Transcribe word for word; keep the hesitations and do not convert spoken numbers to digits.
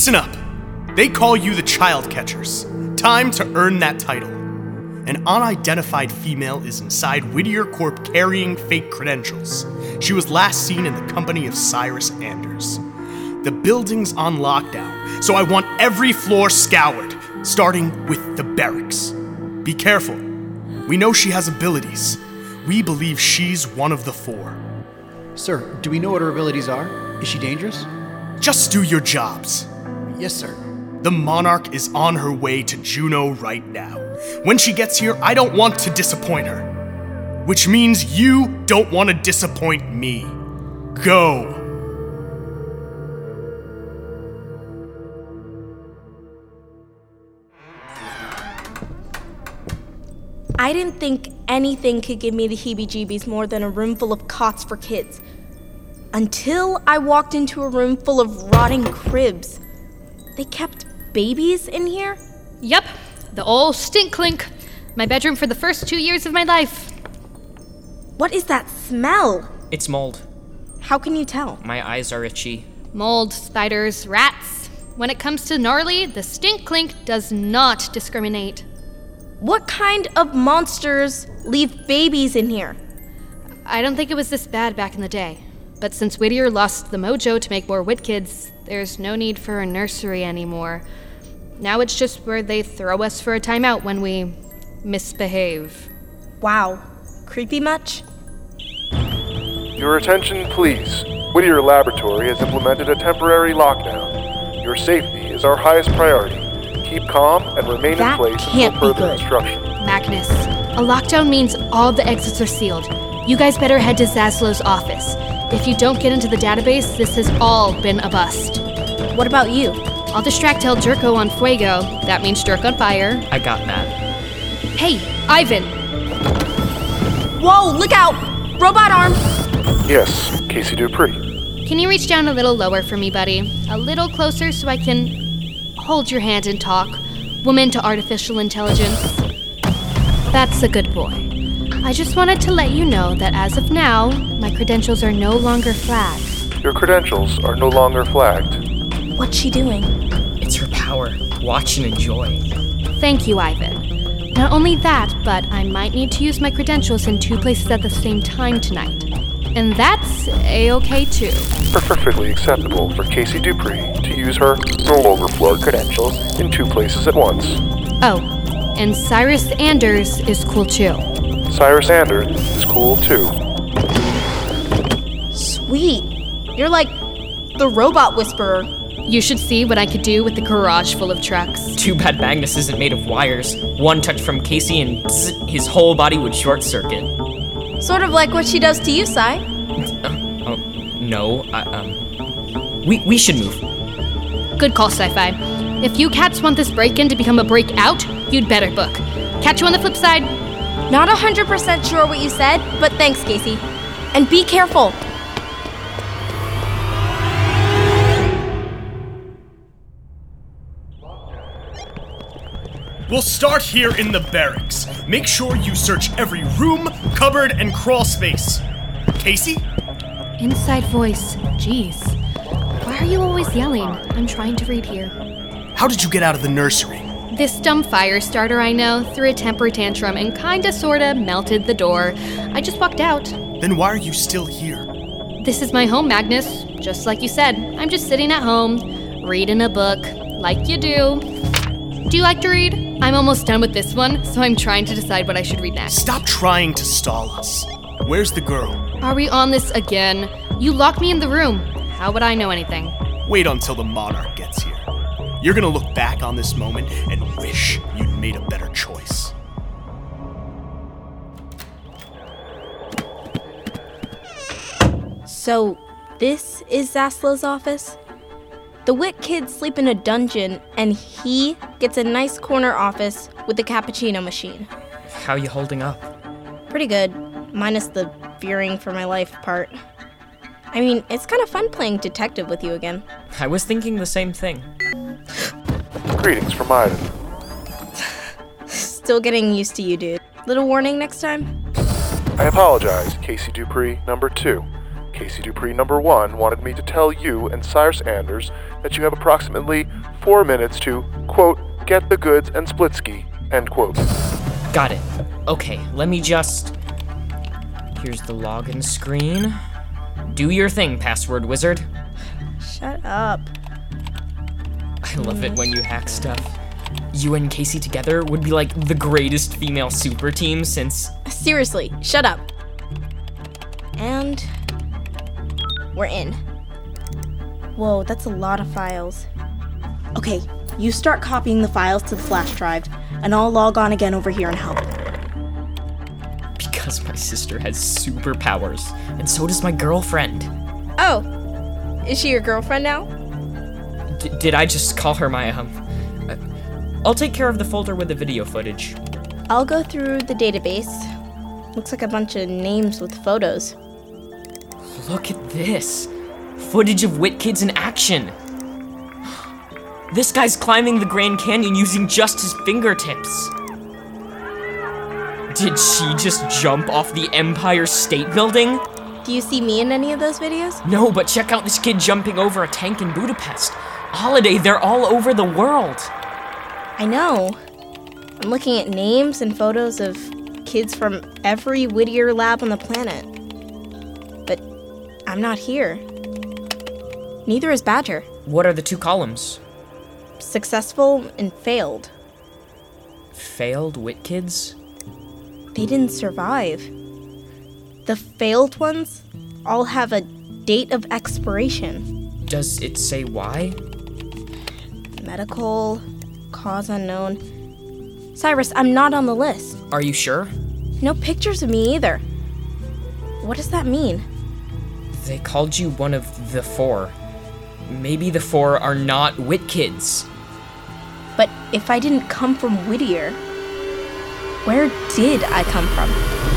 Listen up. They call you the Child Catchers. Time to earn that title. An unidentified female is inside Whittier Corp carrying fake credentials. She was last seen in the company of Cyrus Anders. The building's on lockdown, so I want every floor scoured, starting with the barracks. Be careful. We know she has abilities. We believe she's one of the four. Sir, do we know what her abilities are? Is she dangerous? Just do your jobs. Yes, sir. The Monarch is on her way to Juneau right now. When she gets here, I don't want to disappoint her. Which means you don't want to disappoint me. Go. I didn't think anything could give me the heebie-jeebies more than a room full of cots for kids. Until I walked into a room full of rotting cribs. They kept babies in here? Yep, the old stink clink. My bedroom for the first two years of my life. What is that smell? It's mold. How can you tell? My eyes are itchy. Mold, spiders, rats. When it comes to gnarly, the stink clink does not discriminate. What kind of monsters leave babies in here? I don't think it was this bad back in the day. But since Whittier lost the mojo to make more Whit kids, there's no need for a nursery anymore. Now it's just where they throw us for a timeout when we misbehave. Wow. Creepy much? Your attention, please. Whittier Laboratory has implemented a temporary lockdown. Your safety is our highest priority. Keep calm and remain that in place can't until be further good. instruction. Magnus, a lockdown means all the exits are sealed. You guys better head to Zaslow's office. If you don't get into the database, this has all been a bust. What about you? I'll distract El Jerko on Fuego. That means jerk on fire. I got that. Hey, Ivan! Whoa, look out! Robot arm! Yes, Casey Dupree. Can you reach down a little lower for me, buddy? A little closer so I can hold your hand and talk. Woman to artificial intelligence. That's a good boy. I just wanted to let you know that as of now, my credentials are no longer flagged. Your credentials are no longer flagged. What's she doing? It's her power. Watch and enjoy. Thank you, Ivan. Not only that, but I might need to use my credentials in two places at the same time tonight. And that's A-okay too. Perfectly acceptable for Casey Dupree to use her no longer flagged credentials in two places at once. Oh, and Cyrus Anders is cool too. Cyrus Anders is cool too. Sweet. You're like the robot whisperer. You should see what I could do with the garage full of trucks. Too bad Magnus isn't made of wires. One touch from Casey and bzz, his whole body would short circuit. Sort of like what she does to you, Cy. Uh, oh, no, I, um... We, we should move. Good call, Sci-Fi. If you cats want this break-in to become a break-out, you'd better book. Catch you on the flip side. Not one hundred percent sure what you said, but thanks, Casey. And be careful. We'll start here in the barracks. Make sure you search every room, cupboard, and crawl space. Casey? Inside voice. Jeez. Why are you always yelling? I'm trying to read here. How did you get out of the nursery? This dumb fire starter I know threw a temper tantrum and kinda sorta melted the door. I just walked out. Then why are you still here? This is my home, Magnus. Just like you said, I'm just sitting at home, reading a book, like you do. Do you like to read? I'm almost done with this one, so I'm trying to decide what I should read next. Stop trying to stall us. Where's the girl? Are we on this again? You locked me in the room. How would I know anything? Wait until the Monarch gets here. You're gonna look back on this moment and wish you'd made a better choice. So, this is Zaslow's office? The Whit kids sleep in a dungeon, and he gets a nice corner office with a cappuccino machine. How you holding up? Pretty good, minus the fearing for my life part. I mean, it's kind of fun playing detective with you again. I was thinking the same thing. Greetings from Ivan. Still getting used to you, dude. Little warning next time? I apologize, Casey Dupree, number two. Casey Dupree number one wanted me to tell you and Cyrus Anders that you have approximately four minutes to, quote, get the goods and split ski, end quote. Got it. Okay, let me just... Here's the login screen. Do your thing, password wizard. Shut up. I love it when you hack stuff. You and Casey together would be like the greatest female super team since... Seriously, shut up. And we're in. Whoa, that's a lot of files. Okay, you start copying the files to the flash drive, and I'll log on again over here and help. Because my sister has superpowers, and so does my girlfriend. Oh, is she your girlfriend now? D- did I just call her my, um... Uh, I'll take care of the folder with the video footage. I'll go through the database. Looks like a bunch of names with photos. Look at this. Footage of Wit Kids in action. This guy's climbing the Grand Canyon using just his fingertips. Did she just jump off the Empire State Building? Do you see me in any of those videos? No, but check out this kid jumping over a tank in Budapest. Holiday, they're all over the world. I know. I'm looking at names and photos of kids from every Whittier lab on the planet. But I'm not here. Neither is Badger. What are the two columns? Successful and failed. Failed Wit Kids? They didn't survive. The failed ones all have a date of expiration. Does it say why? Medical, cause unknown. Cyrus, I'm not on the list. Are you sure? No pictures of me either. What does that mean? They called you one of the four. Maybe the four are not Wit Kids. But if I didn't come from Whittier, where did I come from?